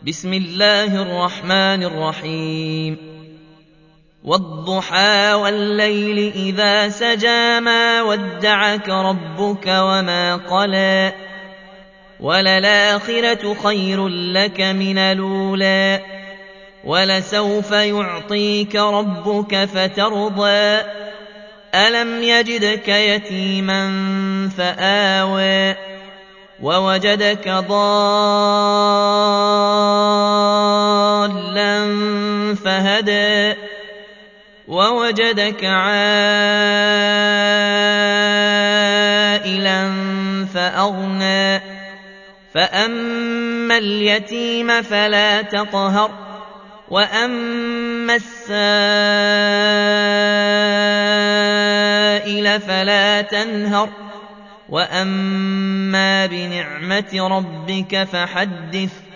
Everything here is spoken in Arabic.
بسم الله الرحمن الرحيم والضحى والليل إذا سجى ما ودعك ربك وما قلى وللآخرة خير لك من الأولى ولسوف يعطيك ربك فترضى ألم يجدك يتيما فآوى ووجدك ضالا فهدى ووجدك عائلا فأغنى فأما اليتيم فلا تقهر وأما السائل فلا تنهر وأما بنعمة ربك فحدث